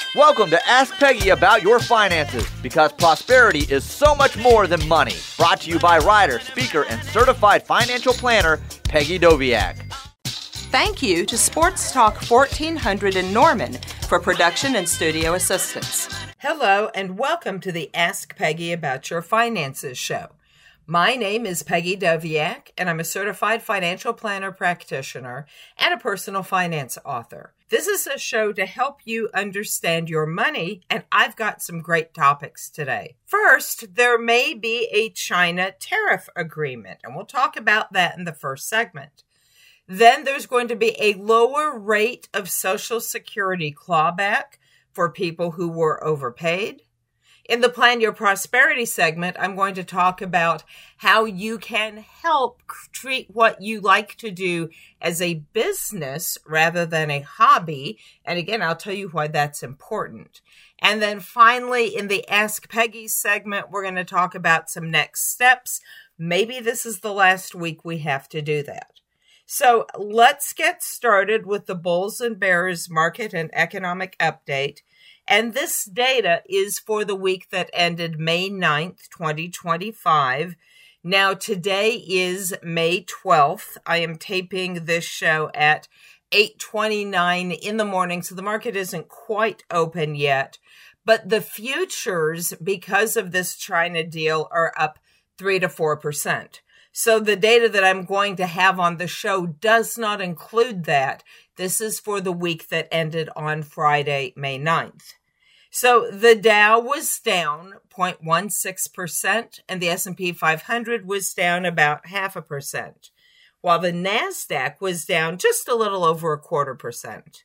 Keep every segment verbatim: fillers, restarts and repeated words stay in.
Welcome to Ask Peggy About Your Finances, because prosperity is so much more than money. Brought to you by writer, speaker, and certified financial planner, Peggy Doviak. Thank you to Sports Talk fourteen hundred in Norman for production and studio assistance. Hello, and welcome to the Ask Peggy About Your Finances show. My name is Peggy Doviak, and I'm a certified financial planner practitioner and a personal finance author. This is a show to help you understand your money, and I've got some great topics today. First, there may be a China tariff agreement, and we'll talk about that in the first segment. Then there's going to be a lower rate of Social Security clawback for people who were overpaid. In the Plan Your Prosperity segment, I'm going to talk about how you can help treat what you like to do as a business rather than a hobby. And again, I'll tell you why that's important. And then finally, in the Ask Peggy segment, we're going to talk about some next steps. Maybe this is the last week we have to do that. So let's get started with the Bulls and Bears market and economic update. And this data is for the week that ended May ninth, twenty twenty-five. Now, today is May twelfth. I am taping this show at eight twenty-nine in the morning, so the market isn't quite open yet. But the futures, because of this China deal, are up three to four percent. So the data that I'm going to have on the show does not include that. This is for the week that ended on Friday, May ninth. So the Dow was down zero point one six percent and the S and P five hundred was down about half a percent, while the NASDAQ was down just a little over a quarter percent.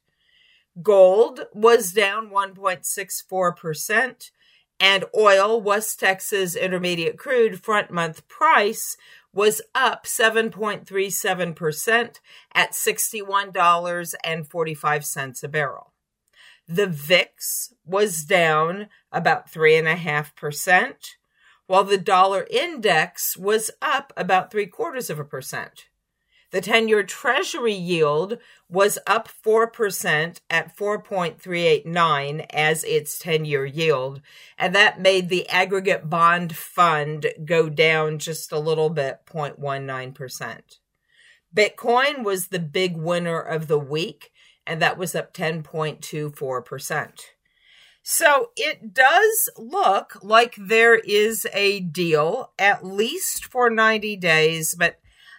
Gold was down one point six four percent, and oil, West Texas Intermediate Crude front month price was up seven point three seven percent at sixty-one dollars and forty-five cents a barrel. The V I X was down about three point five percent, while the dollar index was up about three quarters of a percent. The ten-year Treasury yield was up four percent at four point three eight nine as its ten-year yield, and that made the aggregate bond fund go down just a little bit, zero point one nine percent. Bitcoin was the big winner of the week, and that was up ten point two four percent. So it does look like there is a deal, at least for ninety days, but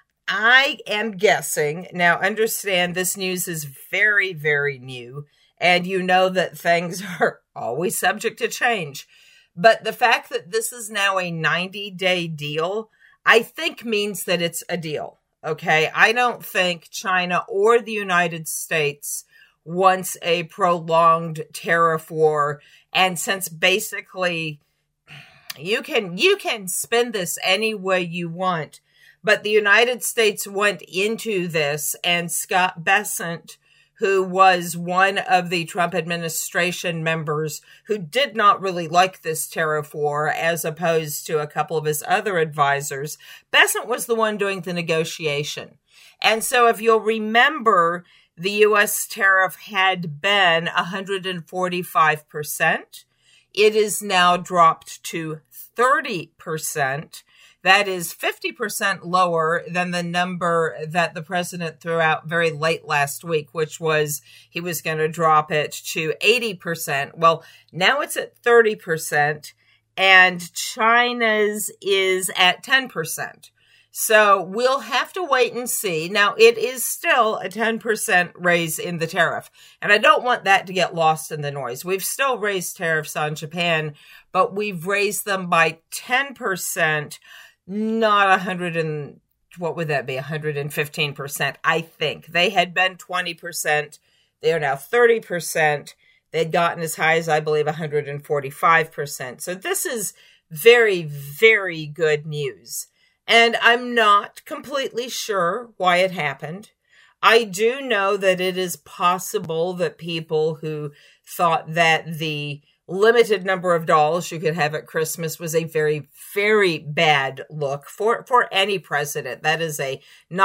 I am guessing. Now, understand this news is very, very new, and you know that things are always subject to change. But the fact that this is now a ninety-day deal, I think means that it's a deal, okay? I don't think China or the United States wants a prolonged tariff war, and since basically you can you can spin this any way you want, but the United States went into this, and Scott Bessent, who was one of the Trump administration members who did not really like this tariff war, as opposed to a couple of his other advisors, Bessent was the one doing the negotiation. And so if you'll remember, the U S tariff had been one hundred forty-five percent. It is now dropped to thirty percent. That is fifty percent lower than the number that the president threw out very late last week, which was he was going to drop it to eighty percent. Well, now it's at thirty percent, and China's is at ten percent. So we'll have to wait and see. Now, it is still a ten percent raise in the tariff, and I don't want that to get lost in the noise. We've still raised tariffs on Japan, but we've raised them by ten percent, not one hundred and what would that be? one hundred fifteen percent, I think. They had been twenty percent. They are now thirty percent. They'd gotten as high as, I believe, one hundred forty-five percent. So this is very, very good news. And I'm not completely sure why it happened. I do know that it is possible that people who thought that the limited number of dolls you could have at Christmas was a very, very bad look for, for any president. That is a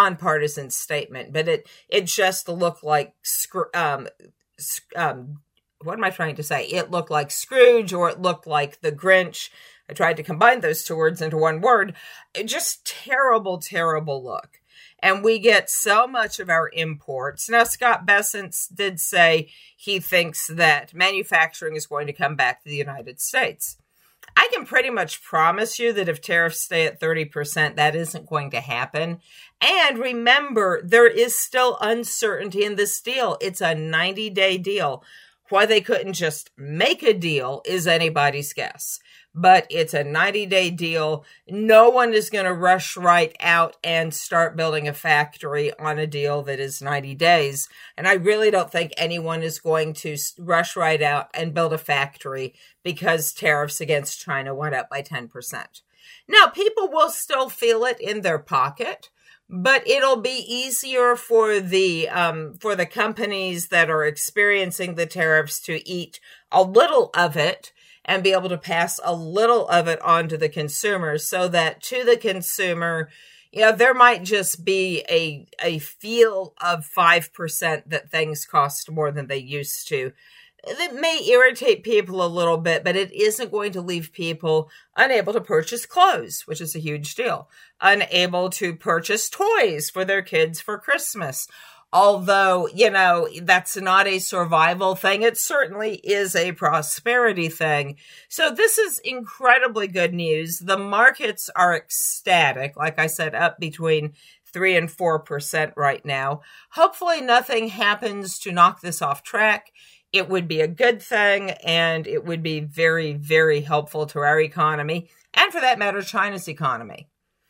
nonpartisan statement, but it, it just looked like um, um, what am I trying to say? It looked like Scrooge, or it looked like the Grinch. I tried to combine those two words into one word. Just terrible, terrible look. And we get so much of our imports. Now, Scott Bessent did say he thinks that manufacturing is going to come back to the United States. I can pretty much promise you that if tariffs stay at thirty percent, that isn't going to happen. And remember, there is still uncertainty in this deal. It's a ninety-day deal. Why they couldn't just make a deal is anybody's guess. But it's a ninety-day deal. No one is going to rush right out and start building a factory on a deal that is ninety days. And I really don't think anyone is going to rush right out and build a factory because tariffs against China went up by ten percent. Now, people will still feel it in their pocket, but it'll be easier for the um, for the companies that are experiencing the tariffs to eat a little of it and be able to pass a little of it on to the consumer, so that to the consumer, you know, there might just be a a feel of five percent that things cost more than they used to. It may irritate people a little bit, but it isn't going to leave people unable to purchase clothes, which is a huge deal, unable to purchase toys for their kids for Christmas. Although, you know, that's not a survival thing, it certainly is a prosperity thing. So this is incredibly good news. The markets are ecstatic, like I said, up between three and four percent right now. Hopefully nothing happens to knock this off track. It would be a good thing, and it would be very, very helpful to our economy, and for that matter, China's economy.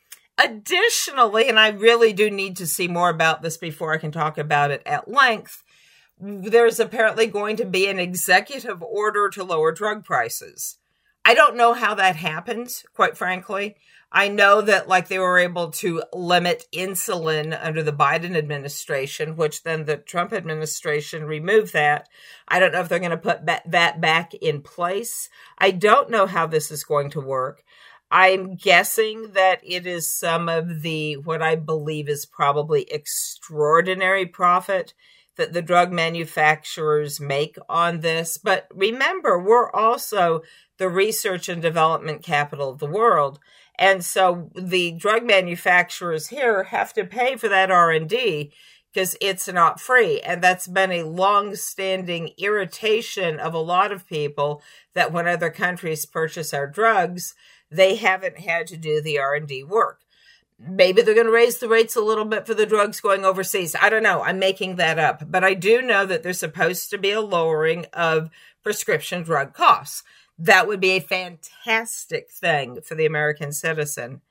Additionally, and I really do need to see more about this before I can talk about it at length, there's apparently going to be an executive order to lower drug prices. I don't know how that happens, quite frankly. I know that like they were able to limit insulin under the Biden administration, which then the Trump administration removed that. I don't know if they're going to put that back in place. I don't know how this is going to work. I'm guessing that it is some of the, what I believe is probably extraordinary profit that the drug manufacturers make on this. But remember, we're also the research and development capital of the world. And so the drug manufacturers here have to pay for that R and D because it's not free. And that's been a long-standing irritation of a lot of people, that when other countries purchase our drugs, they haven't had to do the R and D work. Maybe they're going to raise the rates a little bit for the drugs going overseas. I don't know. I'm making that up. But I do know that there's supposed to be a lowering of prescription drug costs. That would be a fantastic thing for the American citizen.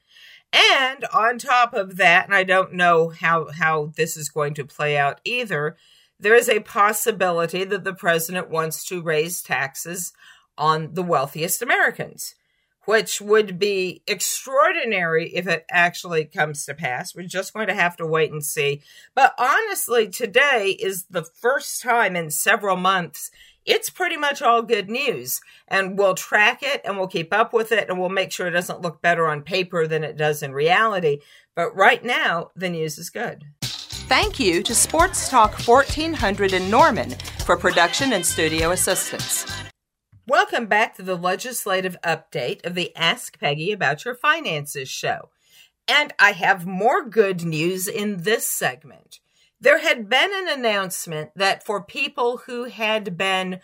And on top of that, and I don't know how, how this is going to play out either, there is a possibility that the president wants to raise taxes on the wealthiest Americans, which would be extraordinary if it actually comes to pass. We're just going to have to wait and see. But honestly, today is the first time in several months it's pretty much all good news. And we'll track it and we'll keep up with it, and we'll make sure it doesn't look better on paper than it does in reality. But right now, the news is good. Thank you to Sports Talk fourteen hundred in Norman for production and studio assistance. Welcome back to the legislative update of the Ask Peggy About Your Finances show. And I have more good news in this segment. There had been an announcement that for people who had been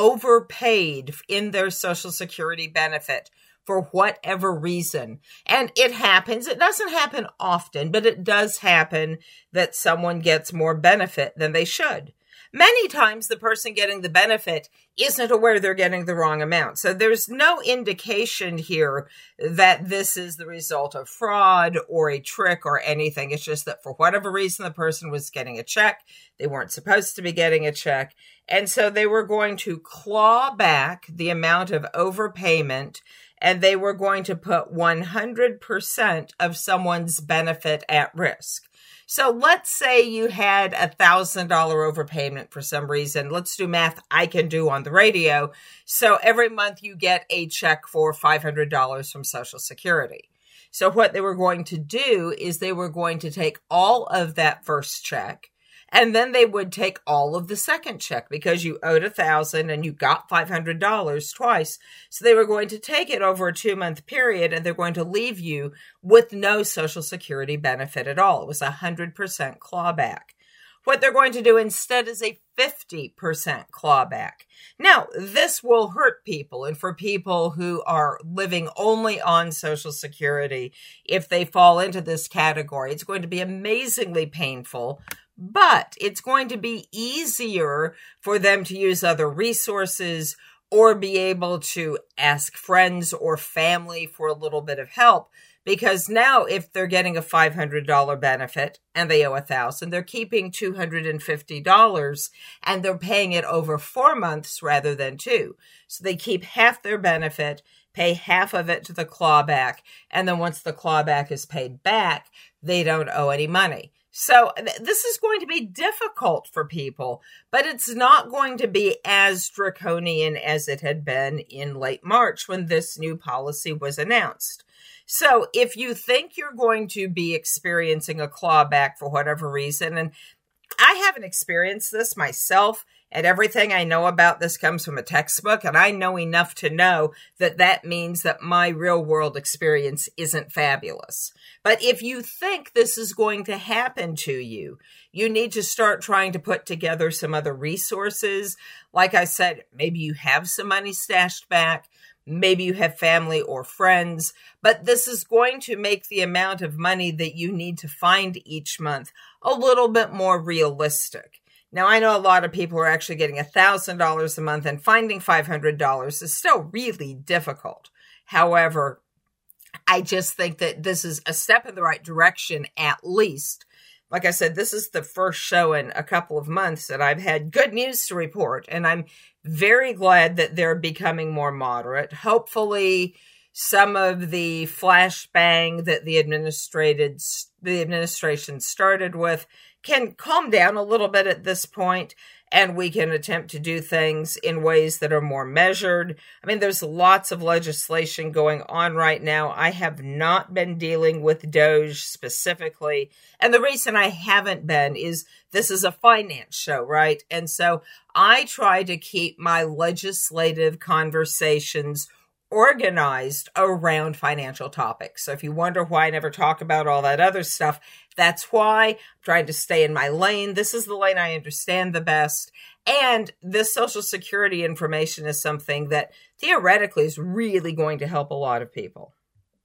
overpaid in their Social Security benefit for whatever reason, and it happens, it doesn't happen often, but it does happen that someone gets more benefit than they should. Many times the person getting the benefit isn't aware they're getting the wrong amount. So there's no indication here that this is the result of fraud or a trick or anything. It's just that for whatever reason, the person was getting a check. They weren't supposed to be getting a check. And so they were going to claw back the amount of overpayment, and they were going to put one hundred percent of someone's benefit at risk. So let's say you had a one thousand dollars overpayment for some reason. Let's do math I can do on the radio. So every month you get a check for five hundred dollars from Social Security. So what they were going to do is they were going to take all of that first check, And then they would take all of the second check because you owed a thousand and you got five hundred dollars twice. So they were going to take it over a two month period and they're going to leave you with no Social Security benefit at all. It was a hundred percent clawback. What they're going to do instead is a fifty percent clawback. Now, this will hurt people, and for people who are living only on Social Security, if they fall into this category, it's going to be amazingly painful, but it's going to be easier for them to use other resources or be able to ask friends or family for a little bit of help. Because now if they're getting a five hundred dollars benefit and they owe one thousand dollars, they're keeping two hundred fifty dollars and they're paying it over four months rather than two. So they keep half their benefit, pay half of it to the clawback, and then once the clawback is paid back, they don't owe any money. So th- this is going to be difficult for people, but it's not going to be as draconian as it had been in late March when this new policy was announced. So if you think you're going to be experiencing a clawback for whatever reason, and I haven't experienced this myself, and everything I know about this comes from a textbook, and I know enough to know that that means that my real world experience isn't fabulous. But if you think this is going to happen to you, you need to start trying to put together some other resources. Like I said, maybe you have some money stashed back. Maybe you have family or friends, but this is going to make the amount of money that you need to find each month a little bit more realistic. Now, I know a lot of people are actually getting one thousand dollars a month, and finding five hundred dollars is still really difficult. However, I just think that this is a step in the right direction, at least. Like I said, this is the first show in a couple of months that I've had good news to report, and I'm very glad that they're becoming more moderate. Hopefully, some of the flashbang that the administrated the administration started with can calm down a little bit at this point, and we can attempt to do things in ways that are more measured. I mean, there's lots of legislation going on right now. I have not been dealing with DOGE specifically, and the reason I haven't been is this is a finance show, right? And so I try to keep my legislative conversations organized around financial topics. So if you wonder why I never talk about all that other stuff, that's why. I'm trying to stay in my lane. This is the lane I understand the best. And this Social Security information is something that theoretically is really going to help a lot of people.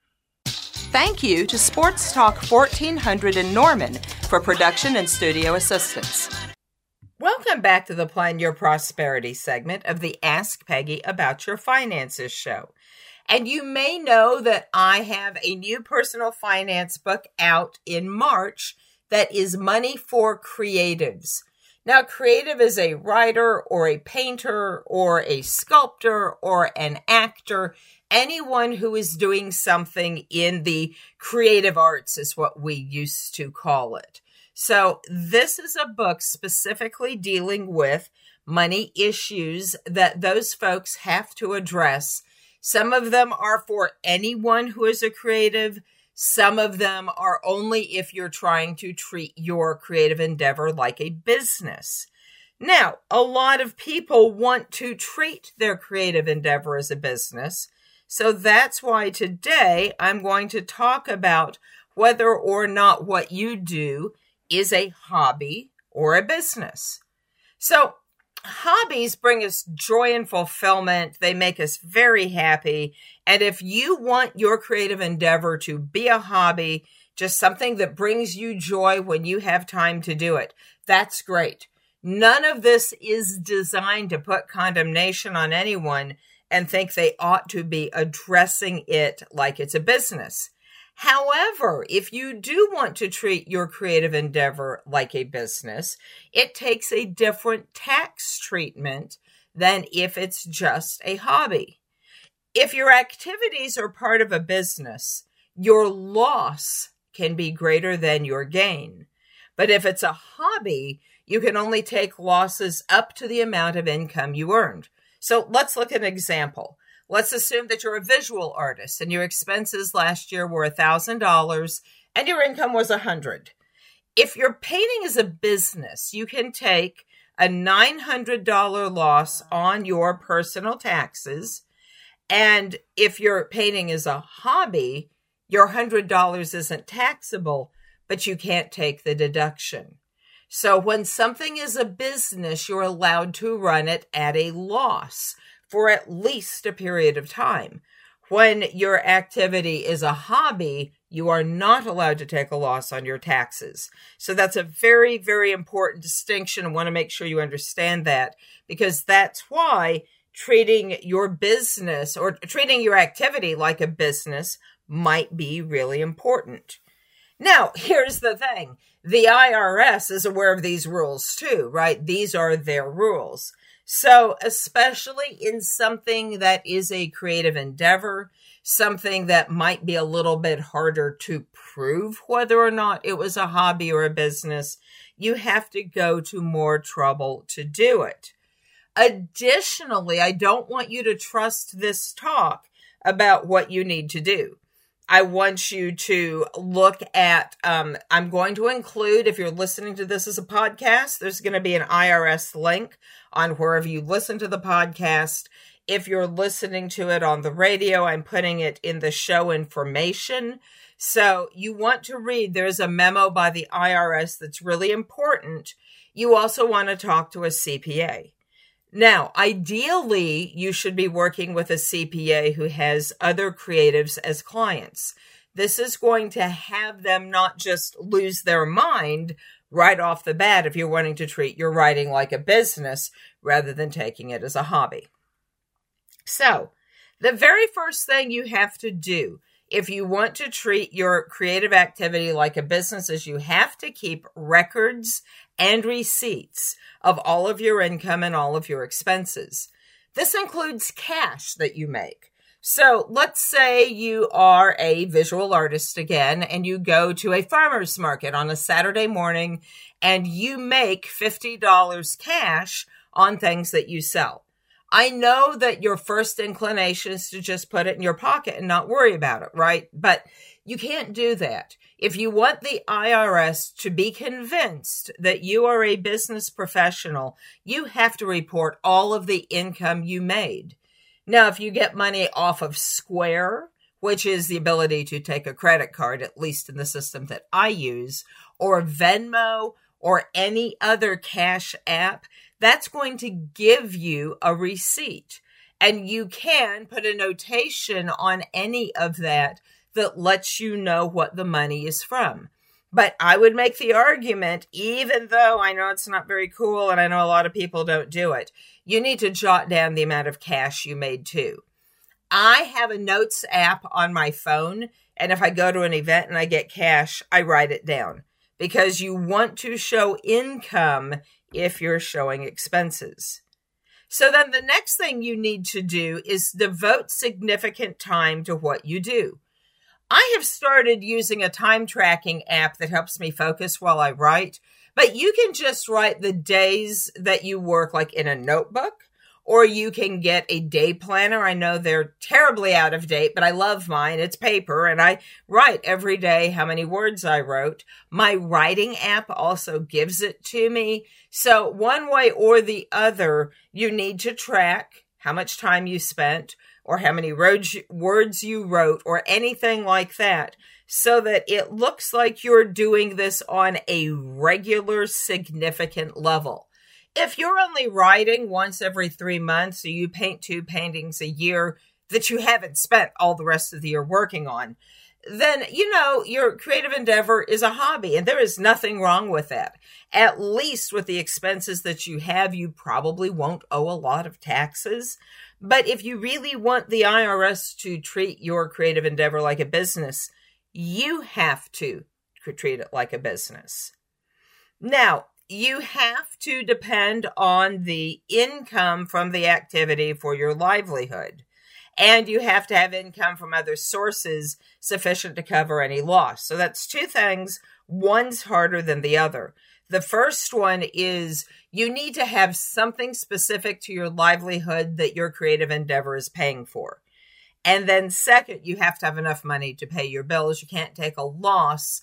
Thank you to Sports Talk fourteen hundred in Norman for production and studio assistance. Welcome back to the Plan Your Prosperity segment of the Ask Peggy About Your Finances show. And you may know that I have a new personal finance book out in March that is Money for Creatives. Now, creative is a writer or a painter or a sculptor or an actor. Anyone who is doing something in the creative arts is what we used to call it. So this is a book specifically dealing with money issues that those folks have to address. Some of them are for anyone who is a creative. Some of them are only if you're trying to treat your creative endeavor like a business. Now, a lot of people want to treat their creative endeavor as a business. So that's why today I'm going to talk about whether or not what you do is a hobby or a business. So hobbies bring us joy and fulfillment. They make us very happy. And if you want your creative endeavor to be a hobby, just something that brings you joy when you have time to do it, that's great. None of this is designed to put condemnation on anyone and think they ought to be addressing it like it's a business. However, if you do want to treat your creative endeavor like a business, it takes a different tax treatment than if it's just a hobby. If your activities are part of a business, your loss can be greater than your gain. But if it's a hobby, you can only take losses up to the amount of income you earned. So let's look at an example. Let's assume that you're a visual artist and your expenses last year were one thousand dollars and your income was one hundred dollars. If your painting is a business, you can take a nine hundred dollars loss on your personal taxes. And if your painting is a hobby, your one hundred dollars isn't taxable, but you can't take the deduction. So when something is a business, you're allowed to run it at a loss for at least a period of time. When your activity is a hobby, you are not allowed to take a loss on your taxes. So that's a very, very important distinction. I want to make sure you understand that, because that's why treating your business or treating your activity like a business might be really important. Now, here's the thing. The I R S is aware of these rules too, right? These are their rules. So especially in something that is a creative endeavor, something that might be a little bit harder to prove whether or not it was a hobby or a business, you have to go to more trouble to do it. Additionally, I don't want you to trust this talk about what you need to do. I want you to look at, um, I'm going to include, if you're listening to this as a podcast, there's going to be an I R S link on wherever you listen to the podcast. If you're listening to it on the radio, I'm putting it in the show information. So you want to read, there's a memo by the I R S that's really important. You also want to talk to a C P A. Now, ideally, you should be working with a C P A who has other creatives as clients. This is going to have them not just lose their mind right off the bat if you're wanting to treat your writing like a business rather than taking it as a hobby. So, the very first thing you have to do if you want to treat your creative activity like a business is you have to keep records and receipts of all of your income and all of your expenses. This includes cash that you make. So let's say you are a visual artist again, and you go to a farmer's market on a Saturday morning, and you make fifty dollars cash on things that you sell. I know that your first inclination is to just put it in your pocket and not worry about it, right? But you can't do that. If you want the I R S to be convinced that you are a business professional, you have to report all of the income you made. Now, if you get money off of Square, which is the ability to take a credit card, at least in the system that I use, or Venmo, or any other cash app, that's going to give you a receipt. And you can put a notation on any of that that lets you know what the money is from. But I would make the argument, even though I know it's not very cool and I know a lot of people don't do it, you need to jot down the amount of cash you made too. I have a notes app on my phone, and if I go to an event and I get cash, I write it down, because you want to show income if you're showing expenses. So then the next thing you need to do is devote significant time to what you do. I have started using a time tracking app that helps me focus while I write, but you can just write the days that you work like in a notebook, or you can get a day planner. I know they're terribly out of date, but I love mine. It's paper, and I write every day how many words I wrote. My writing app also gives it to me. So one way or the other, you need to track how much time you spent, or how many words you wrote, or anything like that, so that it looks like you're doing this on a regular, significant level. If you're only writing once every three months, or you paint two paintings a year that you haven't spent all the rest of the year working on, then, you know, your creative endeavor is a hobby, and there is nothing wrong with that. At least with the expenses that you have, you probably won't owe a lot of taxes. But if you really want the I R S to treat your creative endeavor like a business, you have to treat it like a business. Now, you have to depend on the income from the activity for your livelihood. And you have to have income from other sources sufficient to cover any loss. So that's two things. One's harder than the other. The first one is you need to have something specific to your livelihood that your creative endeavor is paying for. And then second, you have to have enough money to pay your bills. You can't take a loss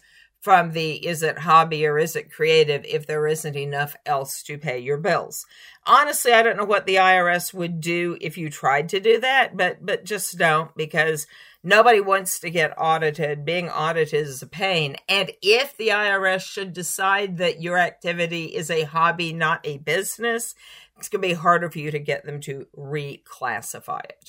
from the is it hobby or is it creative if there isn't enough else to pay your bills. Honestly, I don't know what the I R S would do if you tried to do that, but but just don't, because nobody wants to get audited. Being audited is a pain. And if the I R S should decide that your activity is a hobby, not a business, it's going to be harder for you to get them to reclassify it.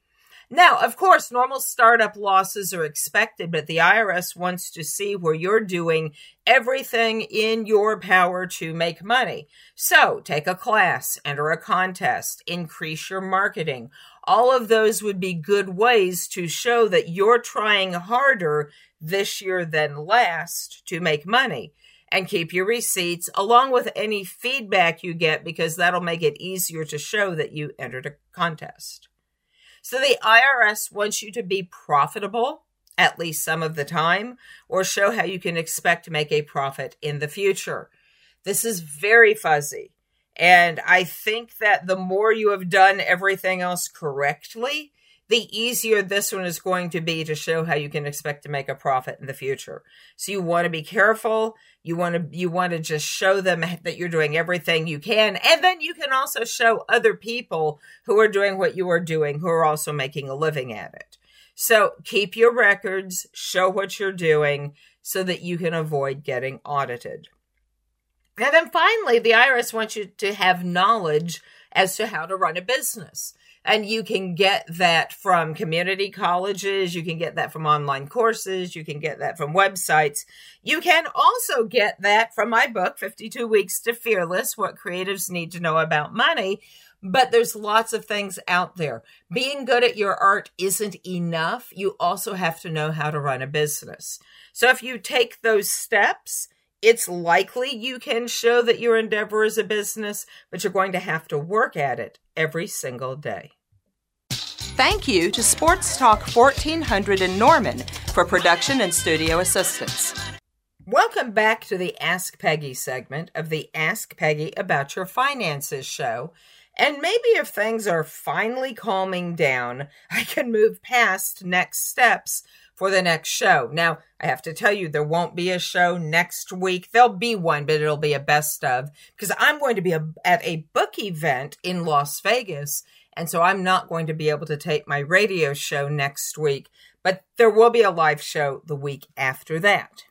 Now, of course, normal startup losses are expected, but the I R S wants to see where you're doing everything in your power to make money. So take a class, enter a contest, increase your marketing. All of those would be good ways to show that you're trying harder this year than last to make money. And keep your receipts along with any feedback you get, because that'll make it easier to show that you entered a contest. So the I R S wants you to be profitable at least some of the time, or show how you can expect to make a profit in the future. This is very fuzzy. And I think that the more you have done everything else correctly, the easier this one is going to be to show how you can expect to make a profit in the future. So you want to be careful. You want to you want to just show them that you're doing everything you can. And then you can also show other people who are doing what you are doing, who are also making a living at it. So keep your records, show what you're doing so that you can avoid getting audited. And then finally, the I R S wants you to have knowledge as to how to run a business. And you can get that from community colleges. You can get that from online courses. You can get that from websites. You can also get that from my book, fifty-two Weeks to Fearless, What Creatives Need to Know About Money. But there's lots of things out there. Being good at your art isn't enough. You also have to know how to run a business. So if you take those steps, it's likely you can show that your endeavor is a business, but you're going to have to work at it every single day. Thank you to Sports Talk fourteen hundred in Norman for production and studio assistance. Welcome back to the Ask Peggy segment of the Ask Peggy About Your Finances show. And maybe if things are finally calming down, I can move past next steps for the next show. Now, I have to tell you, there won't be a show next week. There'll be one, but it'll be a best of, because I'm going to be a, at a book event in Las Vegas, and so I'm not going to be able to take my radio show next week, but there will be a live show the week after that.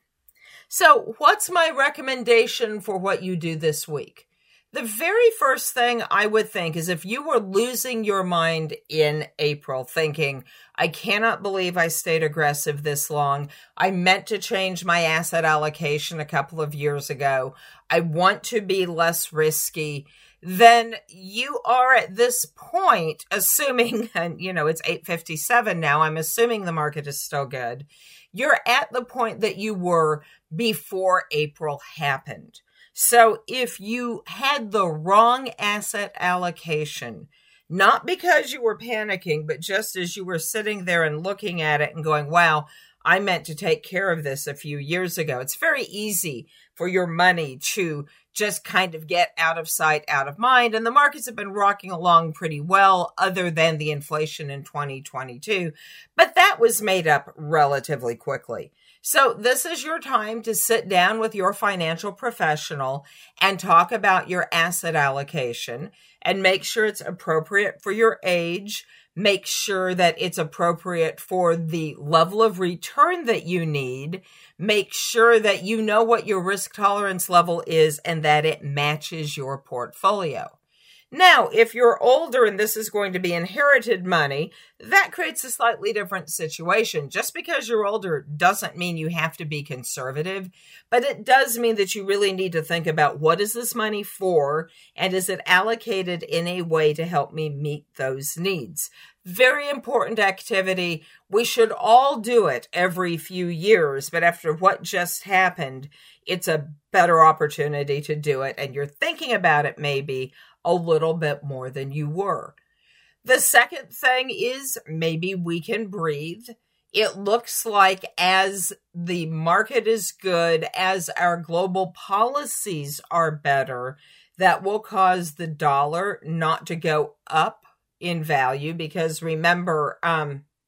So what's my recommendation for what you do this week? The very first thing I would think is if you were losing your mind in April thinking, I cannot believe I stayed aggressive this long. I meant to change my asset allocation a couple of years ago. I want to be less risky. Then you are at this point, assuming, and you know, it's eight fifty-seven now, I'm assuming the market is still good. You're at the point that you were before April happened. So if you had the wrong asset allocation, not because you were panicking, but just as you were sitting there and looking at it and going, wow, I meant to take care of this a few years ago. It's very easy for your money to just kind of get out of sight, out of mind. And the markets have been rocking along pretty well, other than the inflation in twenty twenty-two. But that was made up relatively quickly. So this is your time to sit down with your financial professional and talk about your asset allocation and make sure it's appropriate for your age. Make sure that it's appropriate for the level of return that you need. Make sure that you know what your risk tolerance level is and that it matches your portfolio. Now, if you're older and this is going to be inherited money, that creates a slightly different situation. Just because you're older doesn't mean you have to be conservative, but it does mean that you really need to think about what is this money for, and is it allocated in a way to help me meet those needs? Very important activity. We should all do it every few years, but after what just happened, it's a better opportunity to do it, and you're thinking about it maybe a little bit more than you were. The second thing is maybe we can breathe. It looks like as the market is good, as our global policies are better, that will cause the dollar not to go up in value, because remember, um,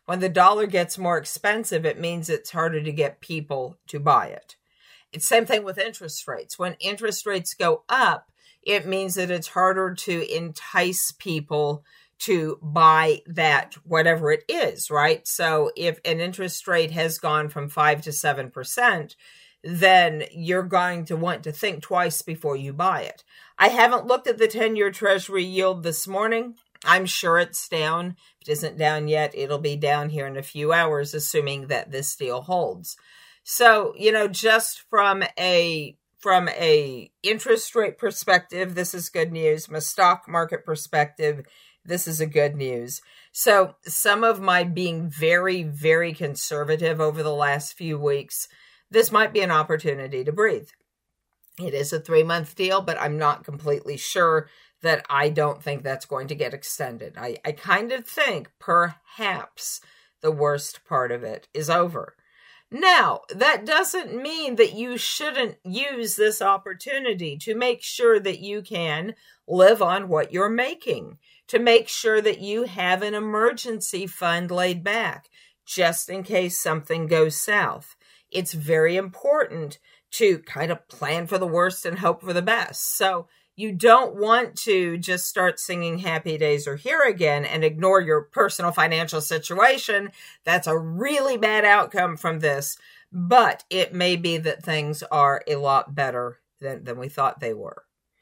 When the dollar gets more expensive, it means it's harder to get people to buy it. It's the same thing with interest rates. When interest rates go up, it means that it's harder to entice people to buy that, whatever it is, right? So if an interest rate has gone from five to seven percent, then you're going to want to think twice before you buy it. I haven't looked at the ten-year Treasury yield this morning. I'm sure it's down. If it isn't down yet, it'll be down here in a few hours, assuming that this deal holds. So, you know, just from a from a interest rate perspective, this is good news. From a stock market perspective, this is a good news. So some of my being very, very conservative over the last few weeks, this might be an opportunity to breathe. It is a three-month deal, but I'm not completely sure that I don't think that's going to get extended. I, I kind of think perhaps the worst part of it is over. Now, that doesn't mean that you shouldn't use this opportunity to make sure that you can live on what you're making, to make sure that you have an emergency fund laid back just in case something goes south. It's very important to kind of plan for the worst and hope for the best. So you don't want to just start singing Happy Days Are Here Again and ignore your personal financial situation. That's a really bad outcome from this, but it may be that things are a lot better than, than we thought they were.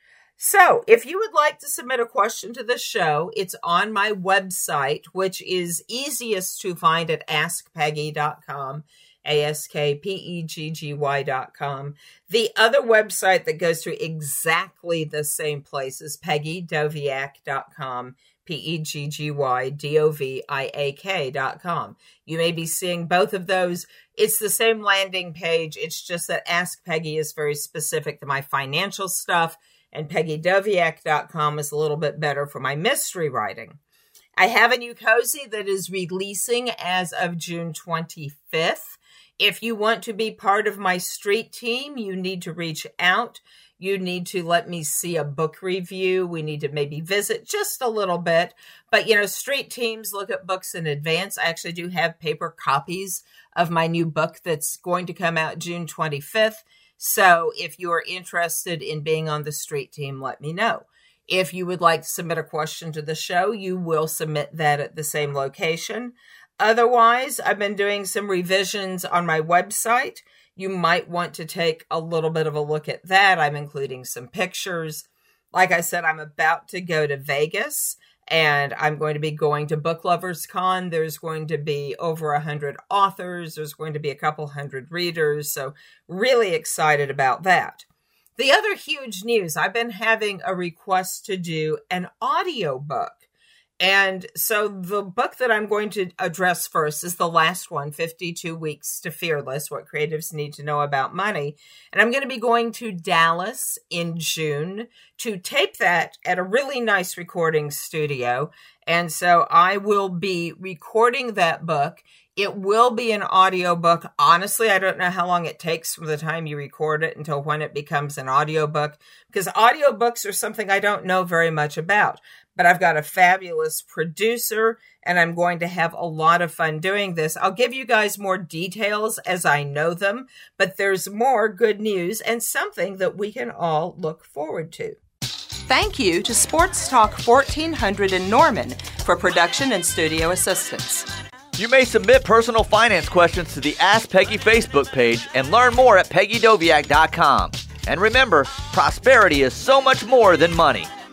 So if you would like to submit a question to the show, it's on my website, which is easiest to find at ask peggy dot com. A S K P E G G Y dot com. The other website that goes to exactly the same place is peggy doviak dot com, P E G G Y D O V I A K dot com. You may be seeing both of those. It's the same landing page. It's just that Ask Peggy is very specific to my financial stuff, and peggy doviak dot com is a little bit better for my mystery writing. I have a new cozy that is releasing as of June twenty-fifth. If you want to be part of my street team, you need to reach out. You need to let me see a book review. We need to maybe visit just a little bit. But, you know, street teams look at books in advance. I actually do have paper copies of my new book that's going to come out June twenty-fifth. So if you are interested in being on the street team, let me know. If you would like to submit a question to the show, you will submit that at the same location. Otherwise, I've been doing some revisions on my website. You might want to take a little bit of a look at that. I'm including some pictures. Like I said, I'm about to go to Vegas, and I'm going to be going to Book Lovers Con. There's going to be over a hundred authors. There's going to be a couple hundred readers. So really excited about that. The other huge news, I've been having a request to do an audiobook. And so the book that I'm going to address first is the last one, fifty-two Weeks to Fearless, What Creatives Need to Know About Money. And I'm going to be going to Dallas in June to tape that at a really nice recording studio. And so I will be recording that book. It will be an audiobook. Honestly, I don't know how long it takes from the time you record it until when it becomes an audiobook, because audiobooks are something I don't know very much about. But I've got a fabulous producer, and I'm going to have a lot of fun doing this. I'll give you guys more details as I know them, but there's more good news and something that we can all look forward to. Thank you to Sports Talk fourteen hundred in Norman for production and studio assistance. You may submit personal finance questions to the Ask Peggy Facebook page and learn more at peggy doviak dot com. And remember, prosperity is so much more than money.